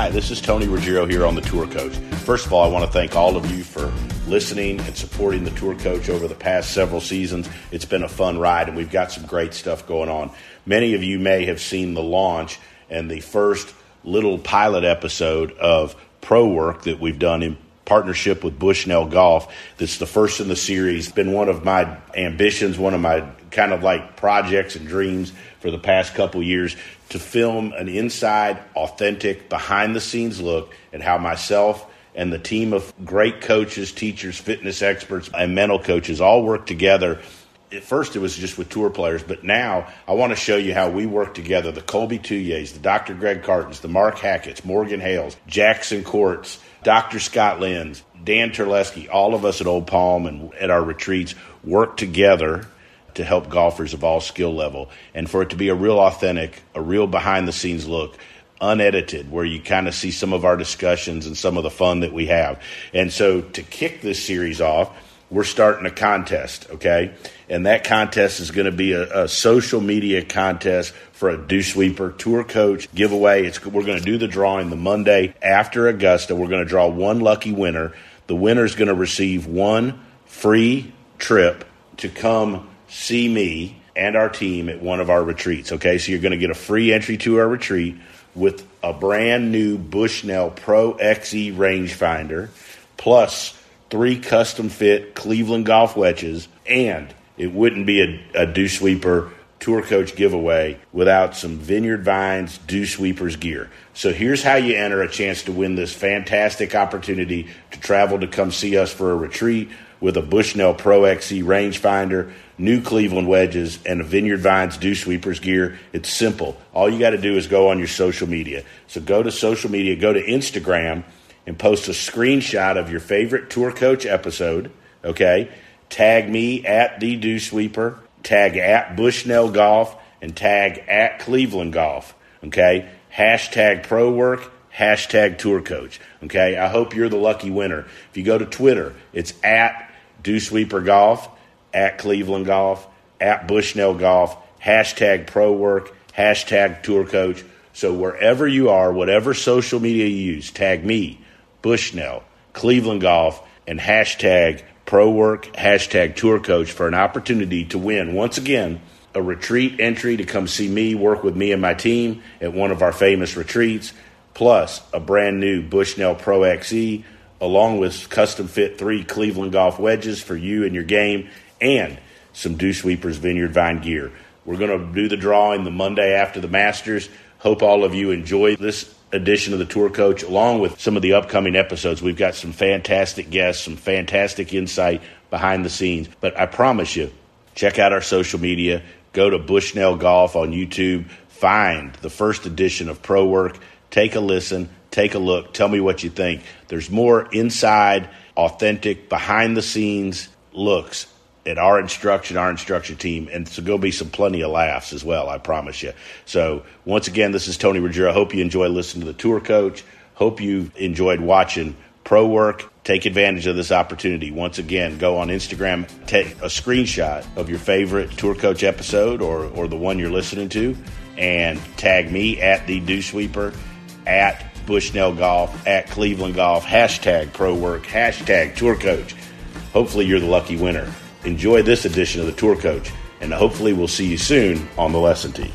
Hi, this is Tony Ruggiero here on The Tour Coach. First of all, I want to thank all of you for listening and supporting The Tour Coach over the past several seasons. It's been a fun ride, and we've got some great stuff going on. Many of you may have seen the launch and the first little pilot episode of Pro Work that we've done in partnership with Bushnell Golf. That's the first in the series. It's been one of my ambitions, one of my kind of like projects and dreams for the past couple years, to film an inside, authentic, behind-the-scenes look at how myself and the team of great coaches, teachers, fitness experts, and mental coaches all work together. At first, it was just with tour players, but now I want to show you how we work together. The Colby Tuyes, the Dr. Greg Cartons, the Mark Hackett's, Morgan Hales, Jackson Courts, Dr. Scott Lenz, Dan Terlesky, all of us at Old Palm and at our retreats work together to help golfers of all skill level, and for it to be a real authentic, a real behind-the-scenes look, unedited, where you kind of see some of our discussions and some of the fun that we have. And so to kick this series off, we're starting a contest, okay? And that contest is going to be a social media contest for a Dew Sweeper Tour Coach giveaway. We're going to do the drawing the Monday after Augusta. We're going to draw one lucky winner. The winner is going to receive one free trip to come see me and our team at one of our retreats, okay? So you're going to get a free entry to our retreat with a brand new Bushnell Pro XE rangefinder, plus 3 custom fit Cleveland golf wedges, and it wouldn't be a Dew Sweeper Tour Coach giveaway without some Vineyard Vines Dew Sweepers gear. So here's how you enter a chance to win this fantastic opportunity to travel to come see us for a retreat with a Bushnell Pro XE rangefinder, new Cleveland wedges, and a Vineyard Vines Dew Sweepers gear. It's simple. All you got to do is go on your social media. So go to social media, go to Instagram, and post a screenshot of your favorite Tour Coach episode, okay? Tag me at the Dew Sweeper, tag at Bushnell Golf, and tag at Cleveland Golf, okay? Hashtag Pro Work, hashtag Tour Coach, okay? I hope you're the lucky winner. If you go to Twitter, it's at Dew Sweeper Golf, at Cleveland Golf, at Bushnell Golf, hashtag Pro Work, hashtag Tour Coach. So wherever you are, whatever social media you use, tag me, Bushnell, Cleveland Golf, and hashtag Pro Work, hashtag Tour Coach for an opportunity to win, once again, a retreat entry to come see me, work with me and my team at one of our famous retreats, plus a brand new Bushnell Pro XE, along with custom fit 3 Cleveland golf wedges for you and your game, and some Dew Sweepers Vineyard Vine gear. We're going to do the drawing the Monday after the Masters. Hope all of you enjoy this edition of the Tour Coach, along with some of the upcoming episodes. We've got some fantastic guests, some fantastic insight behind the scenes. But I promise you, check out our social media. Go to Bushnell Golf on YouTube. Find the first edition of Pro Work. Take a listen. Take a look. Tell me what you think. There's more inside, authentic, behind-the-scenes looks at our instruction team, and so going to be plenty of laughs as well, I promise you. So once again, this is Tony Ruggiero. Hope you enjoy listening to the Tour Coach. Hope you enjoyed watching Pro Work. Take advantage of this opportunity. Once again, go on Instagram, take a screenshot of your favorite Tour Coach episode or the one you're listening to, and tag me at the Dew Sweeper, at Bushnell Golf, at Cleveland Golf, hashtag Pro Work, hashtag Tour Coach. Hopefully you're the lucky winner. Enjoy this edition of the Tour Coach, and hopefully we'll see you soon on the lesson tee.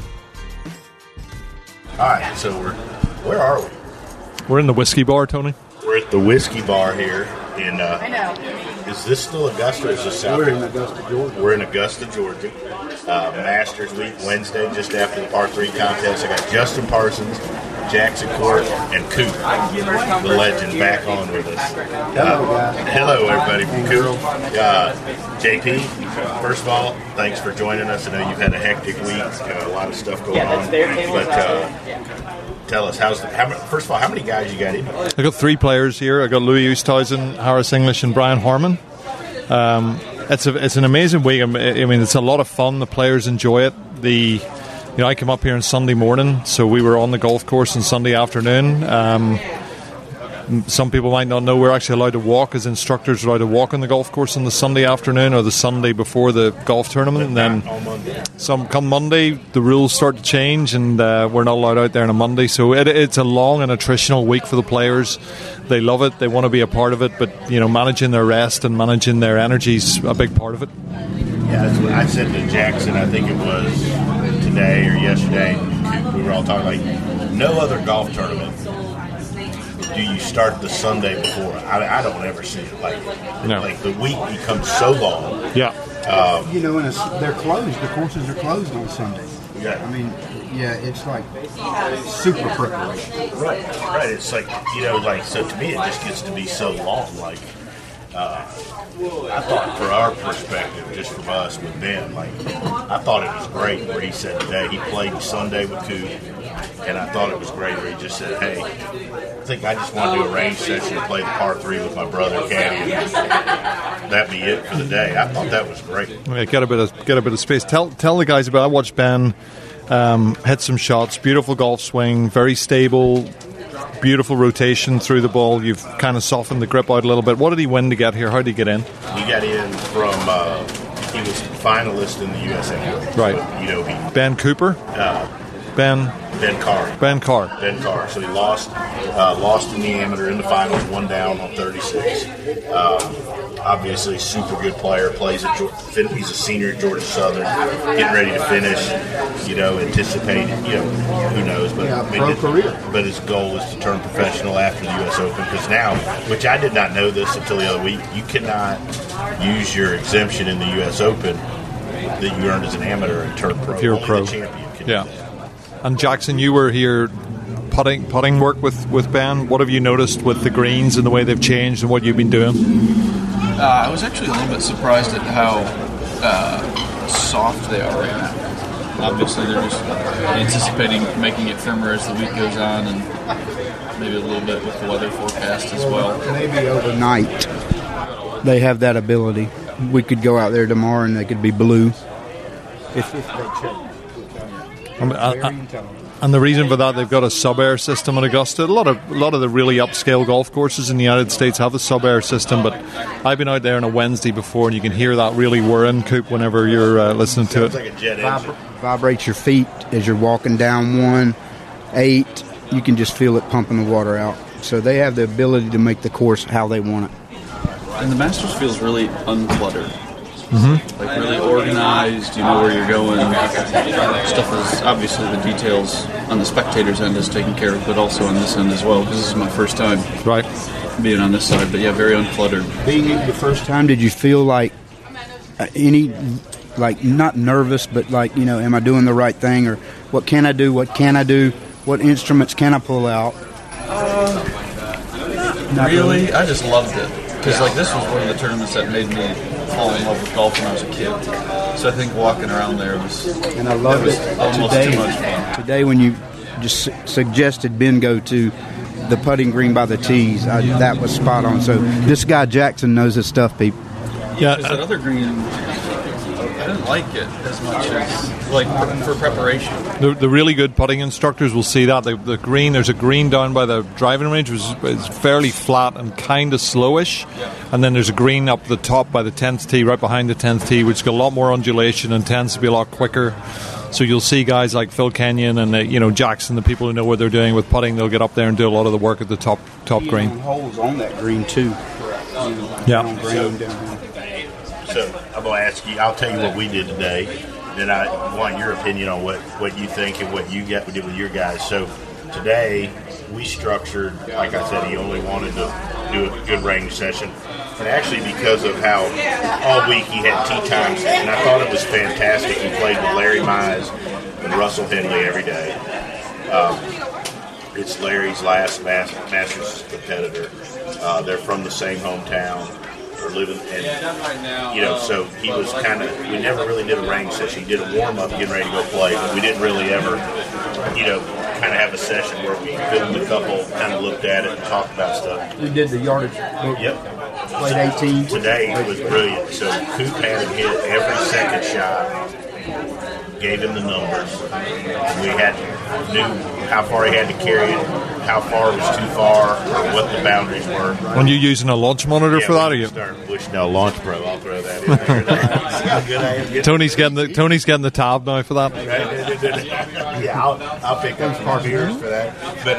All right, so where are we? We're in the whiskey bar, Tony. We're at the whiskey bar here in. I know. Is this still Augusta or is this South? We're in Augusta, Georgia. We're in Augusta, Georgia. Masters Week, Wednesday, just after the Par 3 contest. I got Justin Parsons, Jackson Court, and Coop, the legend, back on with us. Hello, everybody from Coop. JP, first of all, thanks for joining us. I know you've had a hectic week, a lot of stuff going on. But tell us, first of all, how many guys you got in? I got 3 players here. I got Louis Oosthuizen, Harris English, and Brian Harmon. It's an amazing week. I mean, it's a lot of fun. The players enjoy it. I come up here on Sunday morning, so we were on the golf course on Sunday afternoon. Some people might not know we're actually allowed to walk as instructors, allowed to walk on the golf course on the Sunday afternoon or the Sunday before the golf tournament. And then come Monday, the rules start to change, and we're not allowed out there on a Monday. So it's a long and attritional week for the players. They love it. They want to be a part of it. But, managing their rest and managing their energy is a big part of it. Yeah, that's what I said to Jackson. I think it was today or yesterday. We were all talking like no other golf tournament do you start the Sunday before. I don't ever see it like the week becomes so long. Yeah. And they're closed. The courses are closed on Sunday. Yeah. I mean, it's like super preparation. Right. It's like, so to me it just gets to be so long. Like, I thought for our perspective, just from us with Ben, I thought it was great where he said today he played Sunday with Coop, and I thought it was great where he just said, hey, I think I just want to do a range session and play the par 3 with my brother caddy, and that'd be it for the day. I thought that was great. Get a bit of space. Tell the guys about. I watched Ben hit some shots. Beautiful golf swing, very stable. Beautiful rotation through the ball. You've kind of softened the grip out a little bit. What did he win to get here? How did he get in? He got in from he was finalist in the USA. Right. So, Ben Cooper. Ben Carr. So he lost in the amateur in the finals, one down on 36. Obviously, super good player. Plays at he's a senior at Georgia Southern, getting ready to finish. Anticipating. Who knows? But pro career. But his goal is to turn professional after the U.S. Open. Because now, which I did not know this until the other week, you cannot use your exemption in the U.S. Open that you earned as an amateur and turn pro. If you're a pro, the champion can do that. And Jackson, you were here putting work with Ben. What have you noticed with the greens and the way they've changed and what you've been doing? I was actually a little bit surprised at how soft they are right now. Obviously, they're just anticipating making it firmer as the week goes on, and maybe a little bit with the weather forecast as well. Maybe overnight they have that ability. We could go out there tomorrow and they could be blue if they change. And the reason for that, they've got a sub-air system at Augusta. A lot of the really upscale golf courses in the United States have a sub-air system, but I've been out there on a Wednesday before, and you can hear that really whirring, Coop, whenever you're listening to it. Sounds like a jet engine. Vibrates your feet as you're walking down 1-8. You can just feel it pumping the water out. So they have the ability to make the course how they want it. And the Masters feels really uncluttered. Mm-hmm. Like really organized, you know where you're going. Stuff is obviously the details on the spectators' end is taken care of, but also on this end as well, because this is my first time being on this side. But yeah, very uncluttered. Being the first time, did you feel like not nervous, but am I doing the right thing, or what can I do? What can I do? What instruments can I pull out? Not really. I just loved it because this was one of the tournaments that made me fall in love with golf when I was a kid. So I think walking around there was almost too much fun. Today, when you just suggested Ben go to the putting green by the tees, that was spot on. So this guy Jackson knows his stuff, people. Yeah, that other green, I didn't like it as much as for preparation. The really good putting instructors will see that the green. There's a green down by the driving range, which is fairly flat and kind of slowish, and then there's a green up the top by the 10th tee, right behind the 10th tee, which has got a lot more undulation and tends to be a lot quicker. So you'll see guys like Phil Kenyon and Jackson, the people who know what they're doing with putting. They'll get up there and do a lot of the work at the top green. Holes on that green too. So I'm going to ask you, I'll tell you what we did today, then I want your opinion on what you think and what you did with your guys. So today we structured, like I said, he only wanted to do a good range session. And actually because of how all week he had tee times, and I thought it was fantastic. He played with Larry Mize and Russell Henley every day. It's Larry's last Masters competitor. They're from the same hometown. Living and so he was we never really did a range session. He did a warm-up getting ready to go play, but we didn't really ever have a session where we filmed a couple, looked at it and talked about stuff. We did the yardage. Yep. Played 18. Today it was brilliant. So Coop had him hit every second shot, gave him the numbers. We knew how far he had to carry it, how far was too far or what the boundaries were. When you're using a launch monitor for that, or you start pushing a launch pro, I'll throw that in there. See how good I am. Tony's getting the tab now for that. Yeah, I'll pick up some beers for that.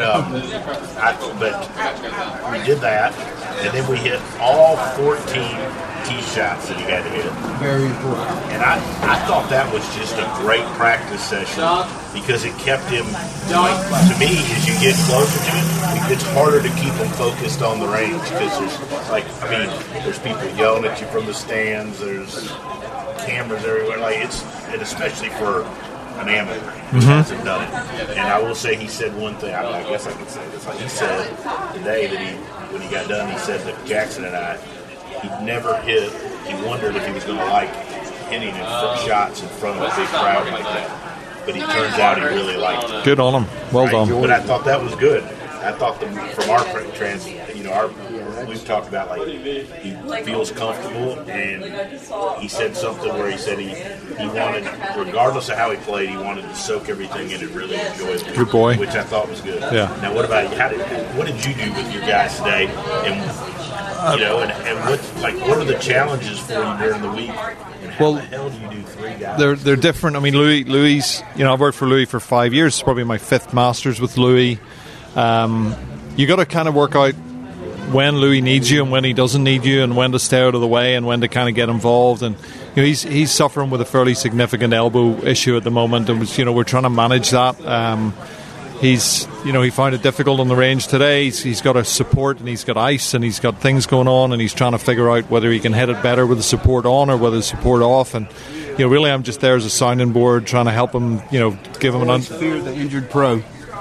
But we did that, and then we hit all 14 tee shots that he had to hit. Very important. And I thought that was just a great practice session because it kept him, to me, as you get closer to it, it's harder to keep him focused on the range because there's people yelling at you from the stands, there's cameras everywhere, and especially for an amateur who hasn't done it. And I will say he said one thing, I guess I can say this, he said today that when he got done, he said that Jackson and I, he'd never hit. He wondered if he was going to like hitting shots in front of a big crowd like that. But he turns out he really liked it. Good on him. Well done. But I thought that was good. I thought from our we've talked about he feels comfortable, and he said something where he said he wanted, regardless of how he played, he wanted to soak everything in and really enjoy it. Good boy. Which I thought was good. Yeah. Now, what about you? What did you do with your guys today? And what are the challenges for you during the week? And how the hell do you do 3 guys? They're different. I mean, Louis. I've worked for Louis for 5 years. It's probably my 5th Masters with Louis. You got to kind of work out when Louis needs you and when he doesn't need you, and when to stay out of the way and when to kind of get involved. And he's suffering with a fairly significant elbow issue at the moment, and we're trying to manage that. He found it difficult on the range today. He's got a support and he's got ice and he's got things going on, and he's trying to figure out whether he can hit it better with the support on or whether the support off. And really, I'm just there as a sounding board trying to help him. Give him an fear the injured pro.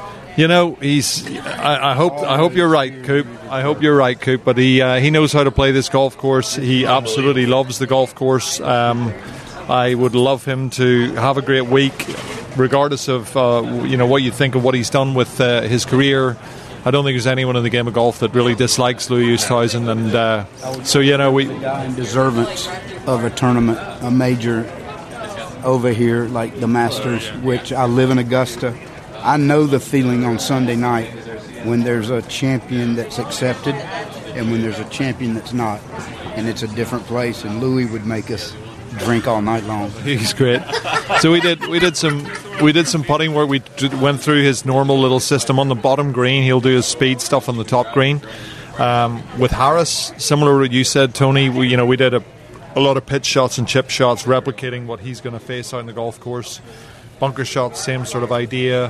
I hope you're right, Coop. I hope you're right, Coop. But he knows how to play this golf course. He absolutely loves the golf course. I would love him to have a great week, regardless of what you think of what he's done with his career. I don't think there's anyone in the game of golf that really dislikes Louis Oosthuizen, and we in deservance of a tournament, a major over here like the Masters, which I live in Augusta. I know the feeling on Sunday night when there's a champion that's accepted and when there's a champion that's not, and it's a different place. And Louis would make us drink all night long. He's great. So we did some putting where we went through his normal little system on the bottom green. He'll do his speed stuff on the top green. With Harris, similar to what you said, Tony, we did a lot of pitch shots and chip shots, replicating what he's going to face out in the golf course. Bunker shots, same sort of idea.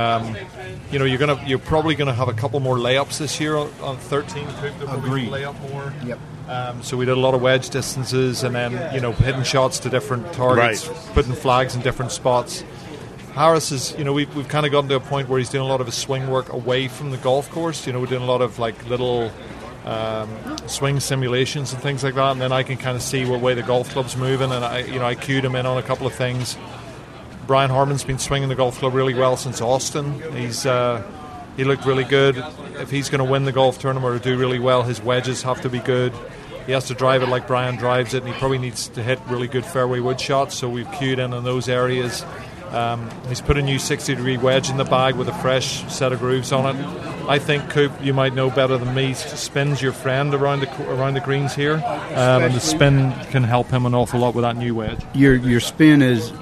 You're probably going to have a couple more layups this year on 13. Agreed. Layup more. Yep. So we did a lot of wedge distances, and then hitting shots to different targets, putting flags in different spots. Harris is, we've kind of gotten to a point where he's doing a lot of his swing work away from the golf course. We're doing a lot of little swing simulations and things like that, and then I can kind of see what way the golf club's moving, and I cued him in on a couple of things. Brian Harmon's been swinging the golf club really well since Austin. He looked really good. If he's going to win the golf tournament or do really well, his wedges have to be good. He has to drive it like Brian drives it, and he probably needs to hit really good fairway wood shots, so we've cued in on those areas. He's put a new 60-degree wedge in the bag with a fresh set of grooves on it. I think, Coop, you might know better than me, spin's your friend around the greens here, and the spin can help him an awful lot with that new wedge. Your spin is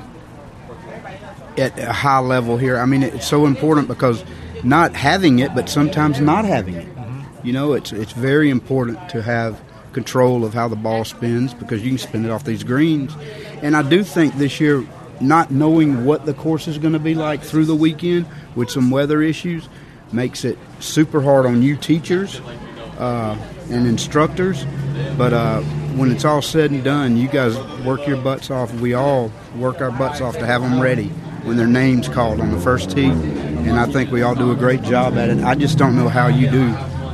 at a high level here. I mean, it's so important because not having it, but sometimes not having it. Mm-hmm. It's very important to have control of how the ball spins, because you can spin it off these greens. And I do think this year, not knowing what the course is going to be like through the weekend with some weather issues makes it super hard on you teachers and instructors. But when it's all said and done, you guys work your butts off. We all work our butts off to have them ready when their name's called on the first tee, and I think we all do a great job at it. I just don't know how you do.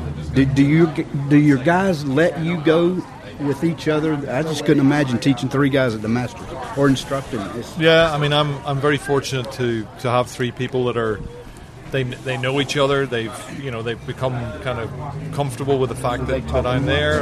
Do your guys let you go with each other? I just couldn't imagine teaching 3 guys at the Masters or instructing. Yeah, I mean, I'm very fortunate to have 3 people that are they know each other. They've become kind of comfortable with the fact that I'm there.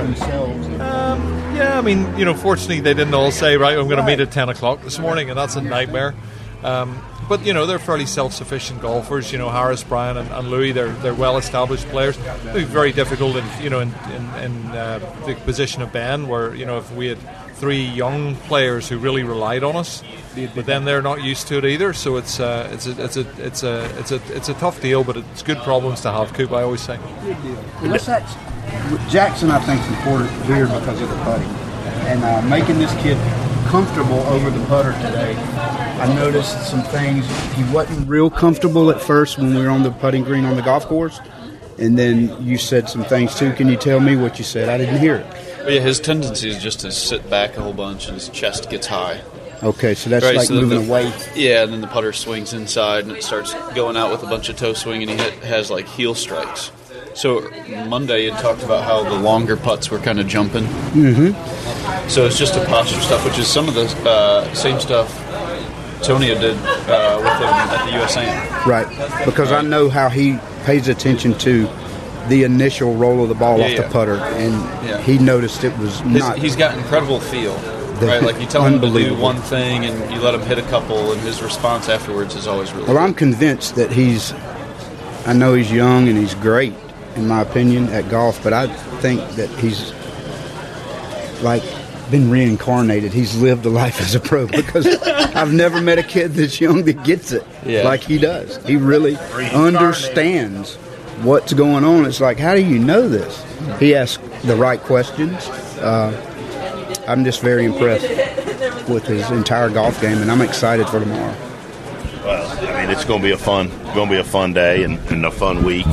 Yeah, I mean, fortunately they didn't all say, right, I'm going to meet at 10 o'clock this morning, and that's a nightmare. But but they're fairly self-sufficient golfers. Harris, Brian, and Louis, they're well-established players. It'd be very difficult in the position of Ben, where if we had 3 young players who really relied on us, but then they're not used to it either. So it's a tough deal, but it's good problems to have. Coop, I always say. Good deal. Jackson, I think, is important here because of the putting and making this kid comfortable over the putter today. I noticed some things. He wasn't real comfortable at first when we were on the putting green on the golf course, and then you said some things too. Can you tell me what you said? I didn't hear it. Well, yeah, his tendency is just to sit back a whole bunch and his chest gets high. Okay, so that's right, so moving away. Yeah, and then the putter swings inside and it starts going out with a bunch of toe swing, and he has like heel strikes. So Monday you talked about how the longer putts were kind of jumping. Mm-hmm. So it's just a posture stuff, which is some of the same stuff Tonia did with him at the USAM. Right, because I know how he pays attention to the initial roll of the ball off the putter, and he noticed it was not. He's got incredible feel. Right, like you tell him to do one thing and you let him hit a couple, and his response afterwards is always really good. I'm convinced that I know he's young and he's great, in my opinion, at golf, but I think that he's like been reincarnated. He's lived a life as a pro, because I've never met a kid that's young that gets it like he does. He really understands what's going on. It's like, how do you know this? He asks the right questions. I'm just very impressed with his entire golf game, and I'm excited for tomorrow. Well, I mean, it's going to be a fun day and a fun week.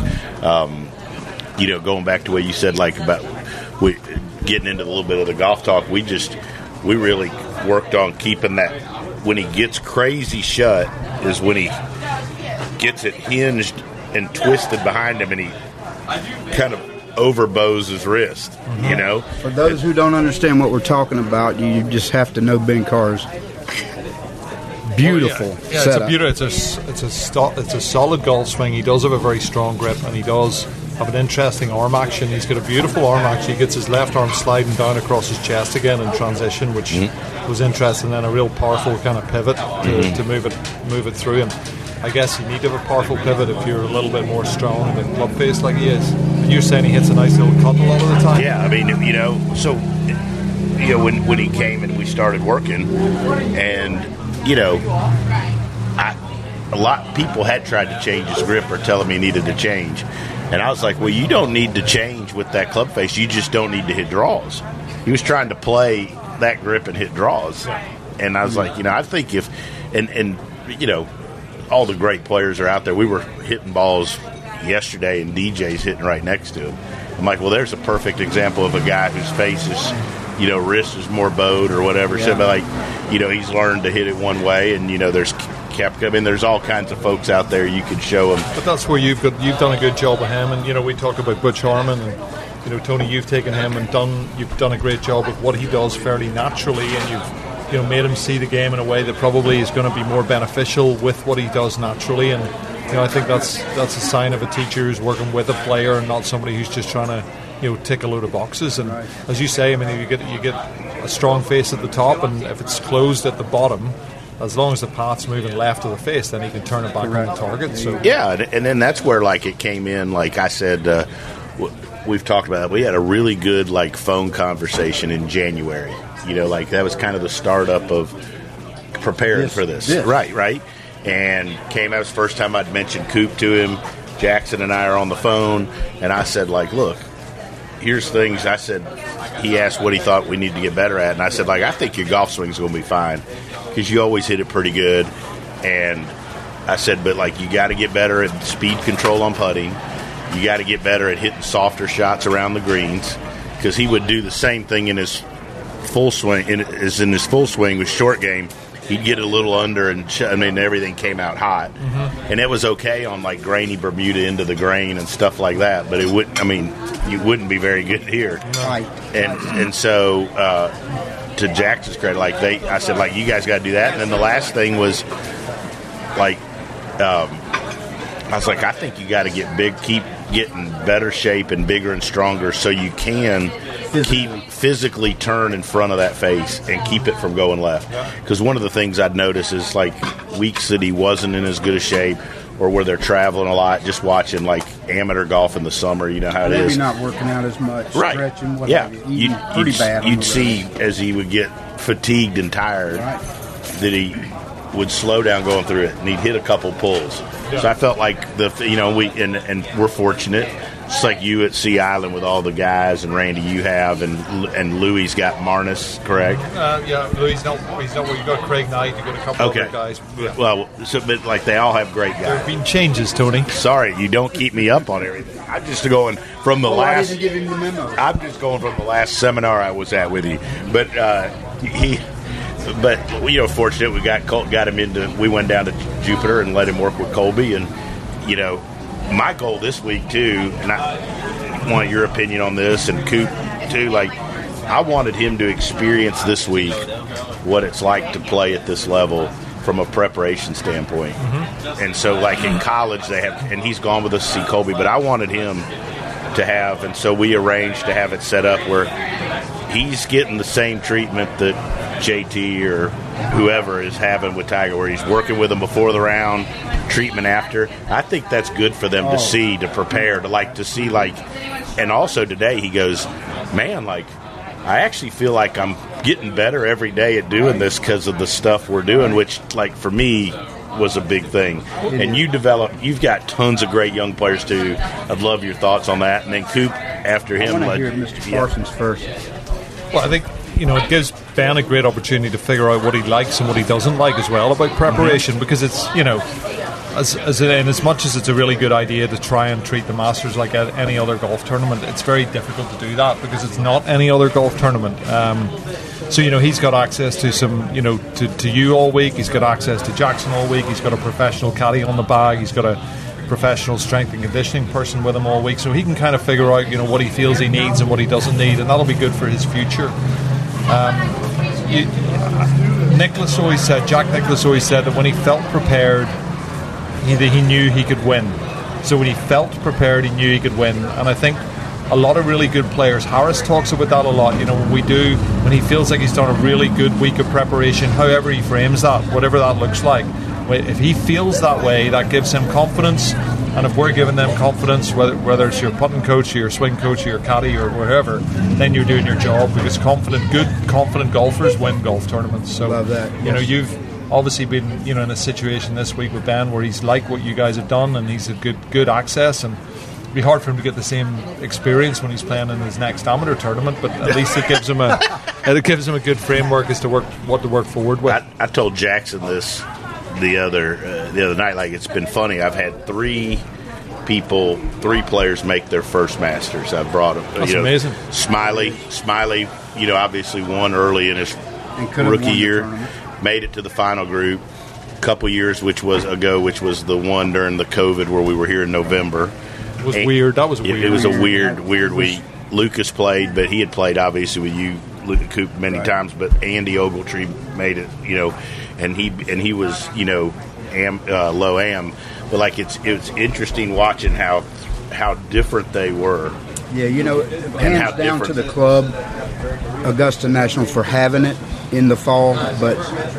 Going back to what you said, like about getting into a little bit of the golf talk, we really worked on keeping that. When he gets crazy shut is when he gets it hinged and twisted behind him, and he kind of overbows his wrist. For those who don't understand what we're talking about, you just have to know Ben Carr's beautiful setup. It's a solid golf swing. He does have a very strong grip, and he does have an interesting arm action. He's got a beautiful arm action. He gets his left arm sliding down across his chest again in transition, which was interesting, and a real powerful kind of pivot to move it through. And I guess you need to have a powerful pivot if you're a little bit more strong in the club face like he is. And you're saying he hits a nice little cut a lot of the time. Yeah, I mean, when he came and we started working, and a lot of people had tried to change his grip or tell him he needed to change, and I was like, well, you don't need to change with that club face. You just don't need to hit draws. He was trying to play that grip and hit draws, and I was like, I think if all the great players are out there. We were hitting balls yesterday, and DJ's hitting right next to him. I'm like, well, there's a perfect example of a guy whose face is, wrist is more bowed or whatever. Yeah. So, but he's learned to hit it one way, and there's Koepka. I mean, there's all kinds of folks out there you could show them. But that's where you've done a good job of him, and we talk about Butch Harmon, and Tony, you've taken him and you've done a great job of what he does fairly naturally, and you've made him see the game in a way that probably is going to be more beneficial with what he does naturally. And I think that's a sign of a teacher who's working with a player and not somebody who's just trying to tick a load of boxes. And as you say, I mean, you get a strong face at the top, and if it's closed at the bottom, as long as the path's moving left of the face, then he can turn it back on the target. So and then that's where it came in. Like I said, we've talked about it. We had a really good phone conversation in January. That was kind of the startup of preparing for this. Yes. Right. And that was the first time I'd mentioned Coop to him. Jackson and I are on the phone, and I said, look, here's things. I said, he asked what he thought we need to get better at, and I said, I think your golf swing's going to be fine because you always hit it pretty good. And I said, but you got to get better at speed control on putting. You got to get better at hitting softer shots around the greens, because he would do the same thing in his full swing. In his full swing with short game, he'd get a little under, and everything came out hot, and it was okay on grainy Bermuda into the grain and stuff like that. But it wouldn't. You wouldn't be very good here. Right. And so to Jackson's credit, I said you guys got to do that. And then the last thing was I was I think you got to get big, keep get in better shape and bigger and stronger so you can physically turn in front of that face and keep it from going left. Because one of the things I'd notice is like weeks that he wasn't in as good a shape or where they're traveling a lot, just watching like amateur golf in the summer, you know how it is. Maybe not working out as much, right. Stretching, what yeah. have you. Pretty bad. You'd see as he would get fatigued and tired that he would slow down going through it, and he'd hit a couple pulls. Yeah. So I felt like and we're fortunate. It's like you at Sea Island with all the guys, and Randy you have, and Louis got Marnus, correct? Louis not where you got Craig Knight, you got a couple other guys. Yeah. Well, but like they all have great guys. There have been changes, Tony. Sorry, you don't keep me up on everything. I'm just going from the last. I didn't give him the memo. I'm just going from the last seminar I was at with you, but But fortunate we got him into. We went down to Jupiter and let him work with Colby, and my goal this week too, and I want your opinion on this, and Coop too. Like, I wanted him to experience this week what it's like to play at this level from a preparation standpoint. Mm-hmm. And so, like in college, they have, and he's gone with us to see Colby, but I wanted him to have, and so we arranged to have it set up where he's getting the same treatment that JT or whoever is having with Tiger, where he's working with him before the round, treatment after. I think that's good for them to see, to prepare, to see, and also today he goes, man, I actually feel like I'm getting better every day at doing this because of the stuff we're doing, which, for me, was a big thing. And you've got tons of great young players too. I'd love your thoughts on that. And then Coop, after him. I want to hear Mr. Parsons first. Well, I think it gives Ben a great opportunity to figure out what he likes and what he doesn't like as well about preparation, because it's as much as it's a really good idea to try and treat the Masters like any other golf tournament, it's very difficult to do that because it's not any other golf tournament. So he's got access to some to you all week. He's got access to Jackson all week. He's got a professional caddy on the bag. He's got a professional strength and conditioning person with him all week, so he can kind of figure out what he feels he needs and what he doesn't need, and that'll be good for his future. Jack Nicklaus always said that when he felt prepared, he knew he could win. So when he felt prepared, he knew he could win. And I think a lot of really good players, Harris talks about that a lot, when he feels like he's done a really good week of preparation, however he frames that, whatever that looks like, if he feels that way, that gives him confidence. And if we're giving them confidence, whether it's your putting coach or your swing coach or your caddy or wherever, then you're doing your job, because good confident golfers win golf tournaments. So love that. You've obviously been in a situation this week with Ben where he's like what you guys have done, and he's a good access, and it'd be hard for him to get the same experience when he's playing in his next amateur tournament, but at least it gives him a good framework as to what to work forward with. I told Jackson this the other night. It's been funny. I've had three players make their first Masters. I've brought them. That's amazing. Smiley, obviously won early in his rookie year, made it to the final group. A couple years, which was the one during the COVID where we were here in November. It was weird. That was weird. It was a weird week. Lucas played, but he had played obviously with you, Luke Coop, many times. But Andy Ogletree made it, and he was, low am. But it's interesting watching how different they were. Yeah, hands down to the club, Augusta National, for having it in the fall. But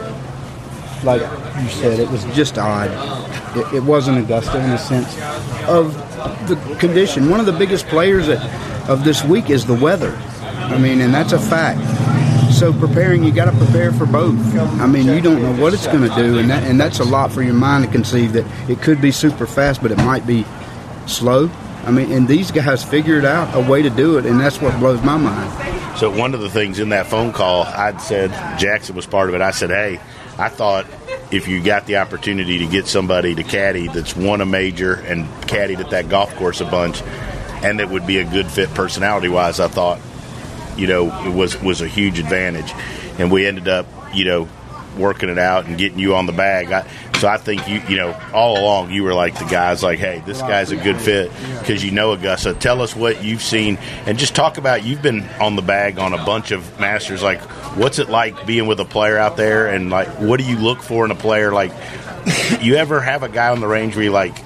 like you said, it was just odd. It wasn't Augusta in the sense of the condition. One of the biggest players of this week is the weather. And that's a fact. So preparing, you got to prepare for both. You don't know what it's going to do, and that's a lot for your mind to conceive that it could be super fast, but it might be slow. And these guys figured out a way to do it, and that's what blows my mind. So one of the things in that phone call, I'd said, Jackson was part of it, I said, hey, I thought if you got the opportunity to get somebody to caddy that's won a major and caddied at that golf course a bunch, and that would be a good fit personality-wise, I thought, it was a huge advantage. And we ended up, working it out and getting you on the bag. So I think all along you were like the guys like, hey, this guy's a good fit because Augusta. Tell us what you've seen and just talk about, you've been on the bag on a bunch of Masters. Like, what's it like being with a player out there, and what do you look for in a player? Like, you ever have a guy on the range where you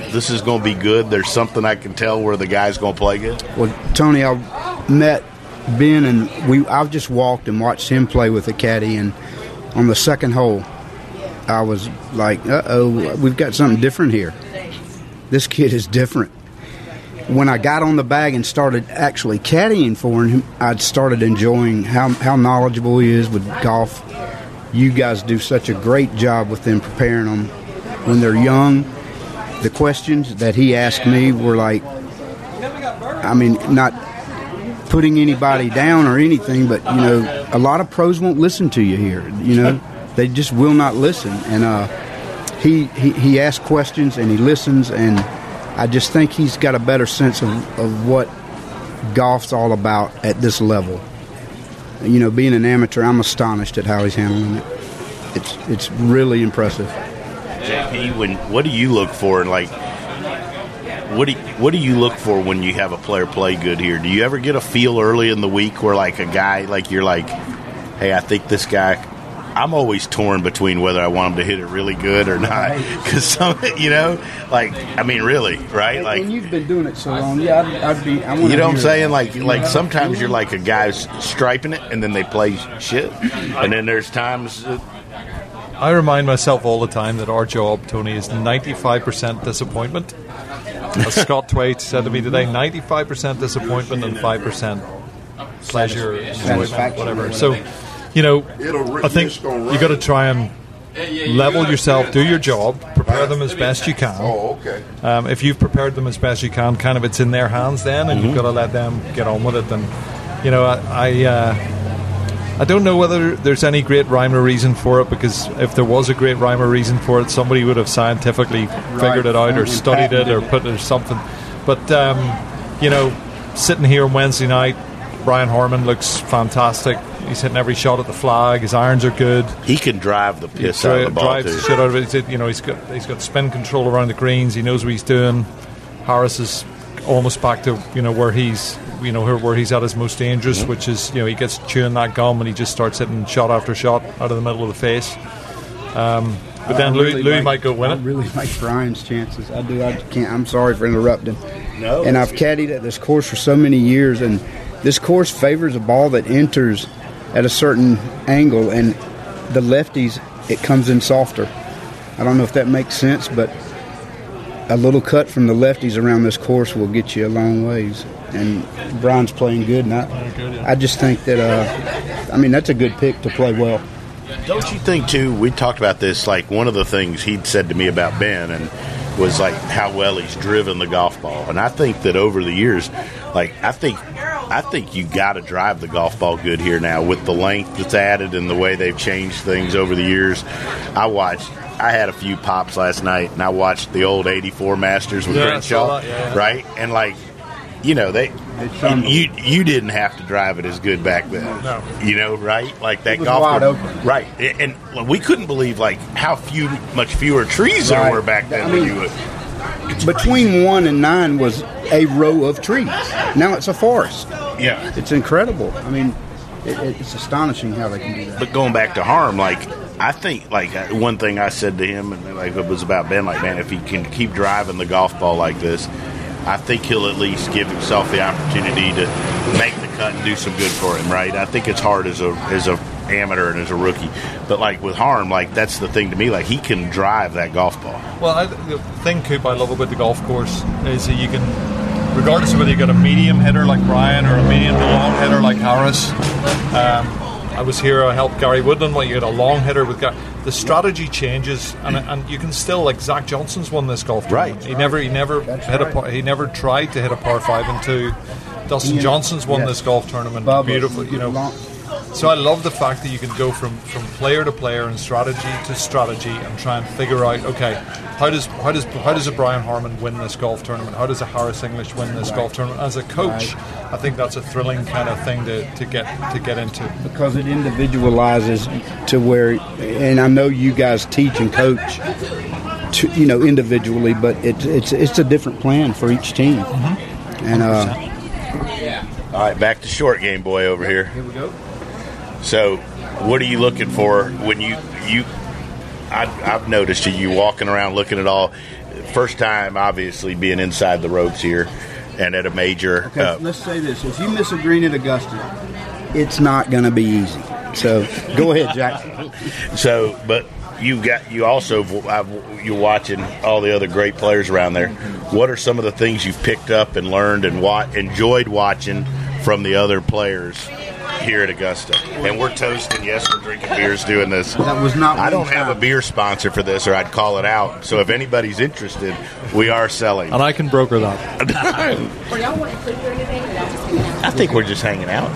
this is going to be good? There's something I can tell where the guy's going to play good? Well, Tony, I met Ben, and I've just walked and watched him play with the caddy, and on the second hole, I was like, uh-oh, we've got something different here. This kid is different. When I got on the bag and started actually caddying for him, I started enjoying how knowledgeable he is with golf. You guys do such a great job with them, preparing them when they're young. The questions that he asked me were like, I mean, not putting anybody down or anything, but, you know, a lot of pros won't listen to you here. You know, they just will not listen. And he asks questions and he listens, and I just think he's got a better sense of what golf's all about at this level. You know, being an amateur, I'm astonished at how he's handling it. It's really impressive. JP, what do you look for? And like, what do you look for when you have a player play good here? Do you ever get a feel early in the week where like a guy, like you're like, hey, I think this guy. I'm always torn between whether I want him to hit it really good or not, because some, you know, like, I mean, really, right? Like, and you've been doing it so long, yeah. I you know what I'm saying? Like sometimes you're like a guy's striping it, and then they play shit, and then there's times. I remind myself all the time that our job, Tony, is 95% disappointment. As Scott Twaite said to me today, 95% disappointment and 5% pleasure, enjoyment, whatever. So. You know, I think you got to try and level yourself, do your job, prepare them as best you can. Oh, okay. If you've prepared them as best you can, kind of it's in their hands then, and you've got to let them get on with it. And you know, I don't know whether there's any great rhyme or reason for it, because if there was a great rhyme or reason for it, somebody would have scientifically figured it out or studied it or put it or something. But you know, sitting here on Wednesday night, Brian Harman looks fantastic. He's hitting every shot at the flag. His irons are good. He can drive the piss out of the ball, drives the shit out of it. You know, he's got spin control around the greens. He knows what he's doing. Harris is almost back to, you know, where he's at his most dangerous, which is, you know, he gets chewing that gum and he just starts hitting shot after shot out of the middle of the face. But then Louis might go win it. I really like Brian's chances. I do. I can't. I'm sorry for interrupting. No. And I've caddied at this course for so many years, and this course favors a ball that enters at a certain angle, and the lefties, it comes in softer. I don't know if that makes sense, but a little cut from the lefties around this course will get you a long ways. And Brian's playing good, and I just think that, I mean, that's a good pick to play well. Don't you think, too, we talked about this, like one of the things he'd said to me about Ben and was like how well he's driven the golf ball. And I think that over the years, like I think you got to drive the golf ball good here now with the length that's added and the way they've changed things over the years. I had a few pops last night, and I watched the old '84 Masters with Crenshaw, right? And like, you know, you didn't have to drive it as good back then, you know, right? Like that golf wide open, right? And we couldn't believe like how much fewer trees there were back then than you would. Between 1 and 9 was a row of trees. Now it's a forest. Yeah, it's incredible. I mean, it's astonishing how they can do that. But going back to Harm, like I think, like one thing I said to him, and like it was about Ben, like man, if he can keep driving the golf ball like this, I think he'll at least give himself the opportunity to make the cut and do some good for him, right? I think it's hard as a amateur and as a rookie, but like with Harm, like that's the thing to me, like he can drive that golf ball. Well, the thing, Coop, I love about the golf course is that you can, regardless of whether you got a medium hitter like Brian or a medium to long hitter like Harris. I was here, I helped Gary Woodland. Well, you had a long hitter with Gary. The strategy changes, and you can still, like Zach Johnson's won this golf tournament. Right. He never tried to hit a par 5 and 2. Dustin Johnson's won this golf tournament beautifully, you know. So I love the fact that you can go from player to player and strategy to strategy and try and figure out, okay, how does a Brian Harman win this golf tournament? How does a Harris English win this golf tournament? As a coach, I think that's a thrilling kind of thing to get into, because it individualizes to where, and I know you guys teach and coach, to, you know, individually, but it's a different plan for each team. And all right, back to short game boy over here. Here we go. So, what are you looking for when I've noticed you walking around looking at all. first time, obviously, being inside the ropes here and at a major. Okay, let's say this. If you miss a green at Augusta, it's not going to be easy. So go ahead, Jack. But you're watching all the other great players around there. What are some of the things you've picked up and learned and enjoyed watching from the other players here at Augusta? And we're toasting. Yes, we're drinking beers doing this. That was not. I don't have a beer sponsor for this, or I'd call it out. So if anybody's interested, we are selling. And I can broker that. Or y'all want to food or anything? Or y'all just I think we're just hanging out.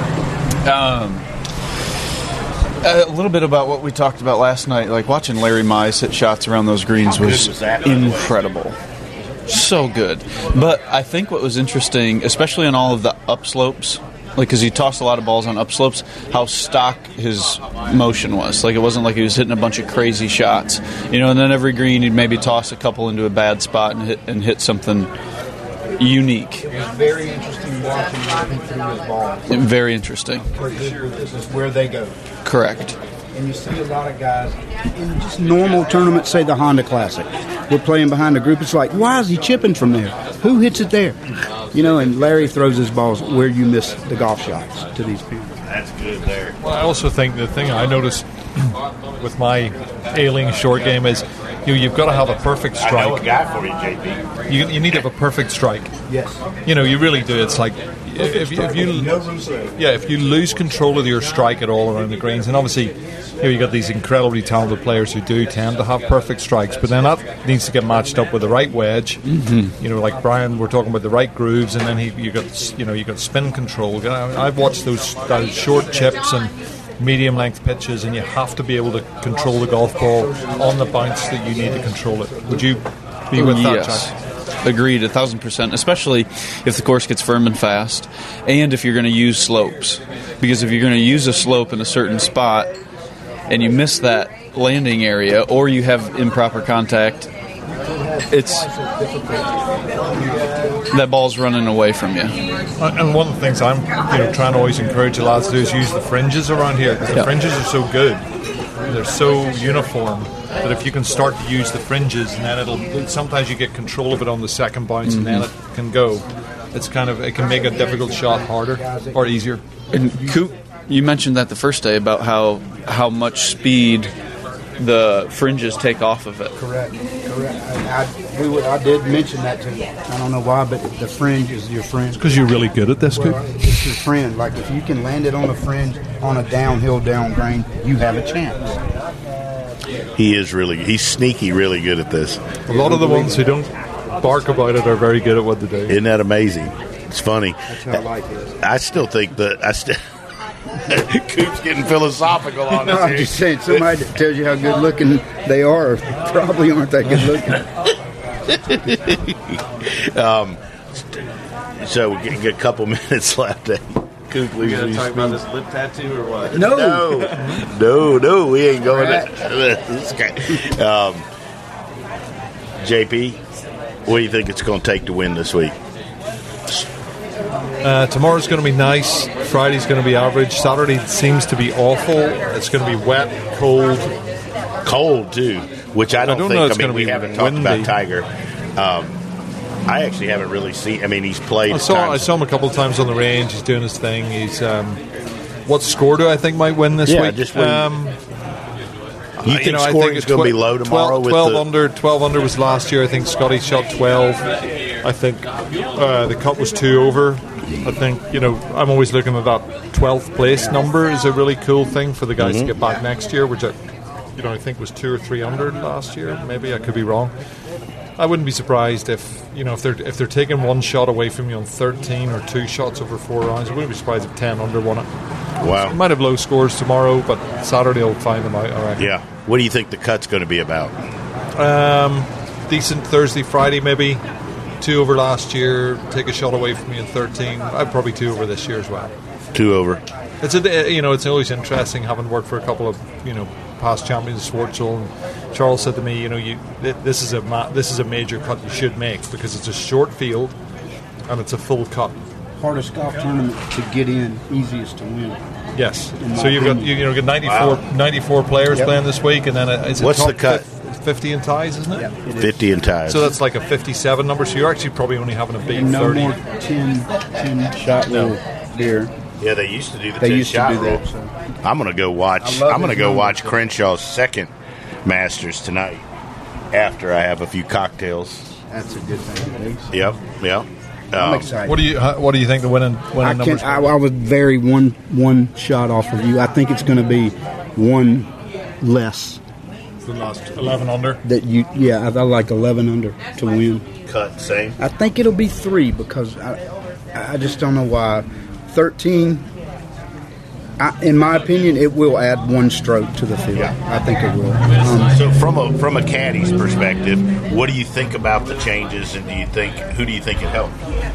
A little bit about what we talked about last night. Like watching Larry Mize hit shots around those greens was incredible. So good. But I think what was interesting, especially on all of the upslopes, because he tossed a lot of balls on upslopes, how stock his motion was. Like it wasn't like he was hitting a bunch of crazy shots, and then every green he'd maybe toss a couple into a bad spot and hit something unique. It was very interesting watching him hit through his balls. Very interesting. Pretty sure this is where they go. Correct. And you see a lot of guys in just normal tournaments, say the Honda Classic. We're playing behind a group. It's like, why is he chipping from there? Who hits it there? And Larry throws his balls where you miss the golf shots to these people. That's good there. Well, I also think the thing I noticed with my ailing short game is you've got to have a perfect strike. I know a guy for you, JP. You need to have a perfect strike. Yes. You really do. It's like if you lose control of your strike at all around the greens, and obviously you got these incredibly talented players who do tend to have perfect strikes, but then that needs to get matched up with the right wedge. Mm-hmm. Like Brian, we're talking about the right grooves, and then you got spin control. I've watched those short chips and medium length pitches, and you have to be able to control the golf ball on the bounce that you need to control it. Would you be with that, Jack? Agreed, 1,000%, especially if the course gets firm and fast, and if you're going to use slopes. Because if you're going to use a slope in a certain spot and you miss that landing area, or you have improper contact, that ball's running away from you. And one of the things I'm trying to always encourage the lads to do is use the fringes around here, because the fringes are so good. They're so uniform that if you can start to use the fringes, and then sometimes you get control of it on the second bounce, and then it can go. It can make a difficult shot harder or easier. And Coop, you mentioned that the first day about how much speed the fringes take off of it. Correct. I did mention that to you. I don't know why, but the fringe is your friend. Because you're really good at this, Coop. It's your friend. Like if you can land it on a fringe on a downhill down grain, you have a chance. He's sneaky, really good at this. A lot of the ones who don't bark about it are very good at what they do. Isn't that amazing? It's funny. That's how life is. I still think Coop's getting philosophical on this. I'm just saying, somebody that tells you how good looking they are probably aren't that good looking. So we're getting a couple minutes left. Coop, we going to talk about this lip tattoo or what? No, we ain't going to this guy. JP, what do you think it's going to take to win this week? Tomorrow's going to be nice. Friday's going to be average. Saturday seems to be awful. It's going to be wet, cold too. Which I don't think. We haven't talked about Tiger. I actually haven't really seen. He's played. I saw him a couple of times on the range. He's doing his thing. He's what score do I think might win this week? Just win. You think scoring is going to be low tomorrow? 12 under was last year. I think Scotty shot 12. I think the cut was 2 over. I think, I'm always looking at that 12th place number is a really cool thing for the guys to get back next year, which I think was 2 or 3 under last year. Maybe I could be wrong. I wouldn't be surprised if they're taking one shot away from you on 13 or 2 shots over 4 rounds. I wouldn't be surprised if 10 under won it. Wow. So might have low scores tomorrow, but Saturday will find them out, I reckon. Yeah. What do you think the cut's going to be about? Decent Thursday, Friday, maybe. 2 over last year. Take a shot away from me in 13. I'd probably 2 over this year as well. 2 over. It's always interesting having worked for a couple of past champions of Schwartzel. And Charles said to me, this is a major cut you should make because it's a short field and it's a full cut. Hardest golf tournament to get in, easiest to win. Yes. So you've got 94 players playing this week, and then what's the cut? 50 in ties, isn't it? Yeah, it is. 50 in ties. So that's like a 57 number. So you're actually probably only having a big And no 30. more 10 shot rule here. Yeah, they used to do the They 10 used to shot do rule. that. So. I'm going to go watch. I love I'm going to his go numbers, watch though. Crenshaw's second Masters tonight after I have a few cocktails. That's a good thing to do. Yep. I'm excited. What do you think the winning numbers? I was very one shot off of you. I think it's going to be one less. The last 11 under. I like 11 under to win. Cut same. I think it'll be 3 because I just don't know why. 13. In my opinion, it will add 1 stroke to the field. I think it will. So from a caddy's perspective, what do you think about the changes, and who do you think it helped?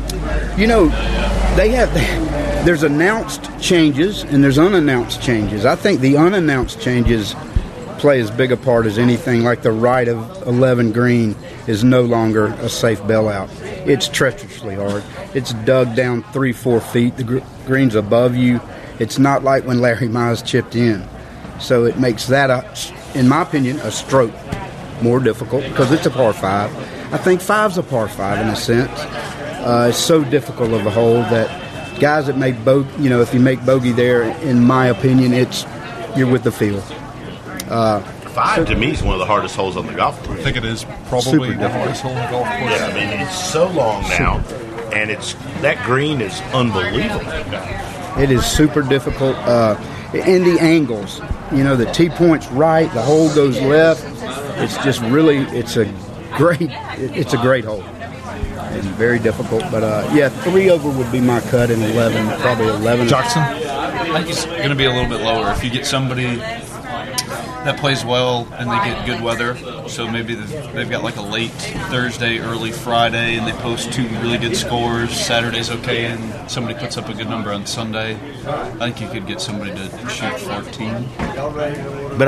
There's announced changes and there's unannounced changes. I think the unannounced changes play as big a part as anything. Like the right of 11 green is no longer a safe bailout. It's treacherously hard. It's dug down 3-4 feet. The green's above you. It's not like when Larry Mize chipped in. So it makes that, in my opinion, a stroke more difficult because it's a par 5. I think 5's a par 5 in a sense. It's so difficult of a hole that guys that make bogey, if you make bogey there, in my opinion, you're with the field. 5 to me is one of the hardest holes on the golf course. I think it is probably Super the hardest hole in the golf course. Yeah, I mean it's so long now, and that green is unbelievable. It is super difficult. And the angles, the tee point's right, the hole goes left. It's just really, it's a great hole. It's very difficult, but 3 over would be my cut, and 11, probably 11. Jackson? I think it's going to be a little bit lower. If you get somebody that plays well and they get good weather, so maybe they've got like a late Thursday, early Friday, and they post 2 really good scores. Saturday's okay, and somebody puts up a good number on Sunday. I think you could get somebody to shoot 14. But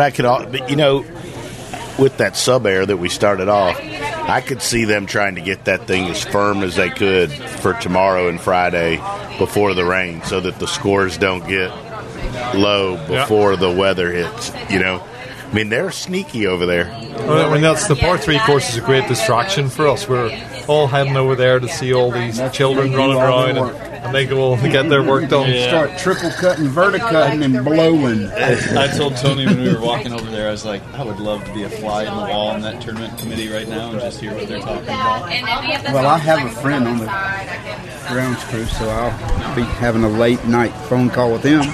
with that sub air that we started off, I could see them trying to get that thing as firm as they could for tomorrow and Friday before the rain, so that the scores don't get low before the weather hits. I mean, they're sneaky over there. Well, I mean, that's the par 3 course is a great distraction for us. We're all heading over there to see all these children running around, and they go to get their work done. Start triple cutting, verticutting, and blowing. I told Tony when we were walking over there, I was like, I would love to be a fly in the wall in that tournament committee right now and just hear what they're talking about. Well, I have a friend on the grounds crew, so I'll be having a late night phone call with him.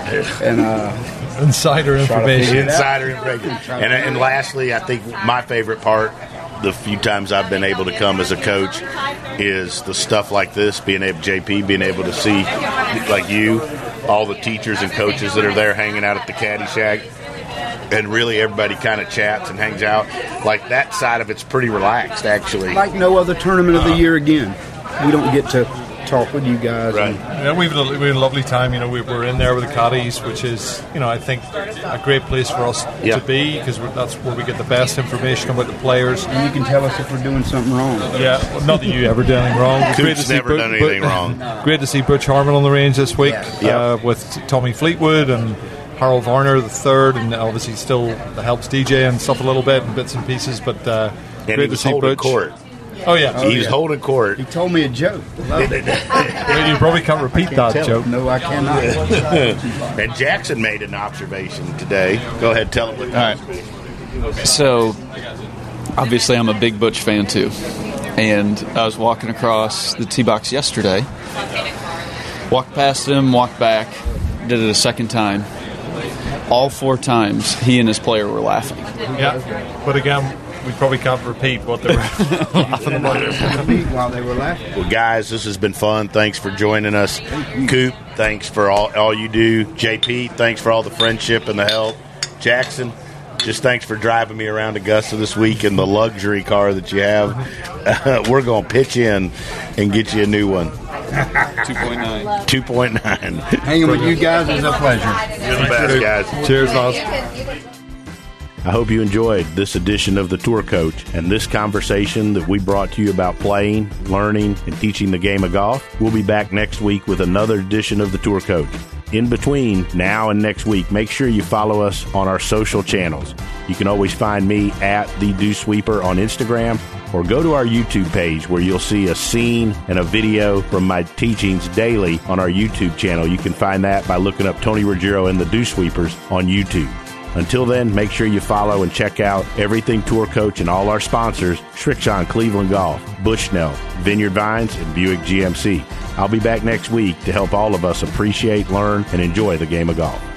And Insider information. And lastly, I think my favorite part, the few times I've been able to come as a coach, is the stuff like this, being able to see, like you, all the teachers and coaches that are there hanging out at the Caddy Shack, and really everybody kind of chats and hangs out. Like that side of it's pretty relaxed, actually. Like no other tournament of the year again. We don't get to talk with you guys. Right. We've had a lovely time. We're in there with the caddies, which is, I think, a great place for us to be, because that's where we get the best information about the players. And you can tell us if we're doing something wrong. Yeah, well, not that you ever did anything wrong. Coop's never done anything wrong. Great to see Butch Harmon on the range this week with Tommy Fleetwood and Harold Varner III, and obviously still helps DJ and stuff a little bit and bits and pieces. But great to see Butch. Court. Oh, yeah. He's holding court. He told me a joke. Loved it. You probably can't repeat that joke. No, I cannot. And Jackson made an observation today. Go ahead, tell him what that was. So, obviously, I'm a big Butch fan, too. And I was walking across the tee box yesterday. Walked past him, walked back, did it a second time. All 4 times, he and his player were laughing. Yeah, but again, we probably can't repeat what they were laughing about. While they were laughing. Well, guys, this has been fun. Thanks for joining us. Coop, thanks for all you do. JP, thanks for all the friendship and the help. Jackson, just thanks for driving me around Augusta this week in the luxury car that you have. We're going to pitch in and get you a new one. 2.9. Hanging with you guys is a pleasure. You're the best, guys. Cheers, Loz. I hope you enjoyed this edition of The Tour Coach and this conversation that we brought to you about playing, learning, and teaching the game of golf. We'll be back next week with another edition of The Tour Coach. in between now and next week, make sure you follow us on our social channels. You can always find me at The Dew Sweeper on Instagram, or go to our YouTube page where you'll see a scene and a video from my teachings daily on our YouTube channel. You can find that by looking up Tony Ruggiero and the Dew Sweepers on YouTube. Until then, make sure you follow and check out Everything Tour Coach and all our sponsors, Srixon Cleveland Golf, Bushnell, Vineyard Vines, and Buick GMC. I'll be back next week to help all of us appreciate, learn, and enjoy the game of golf.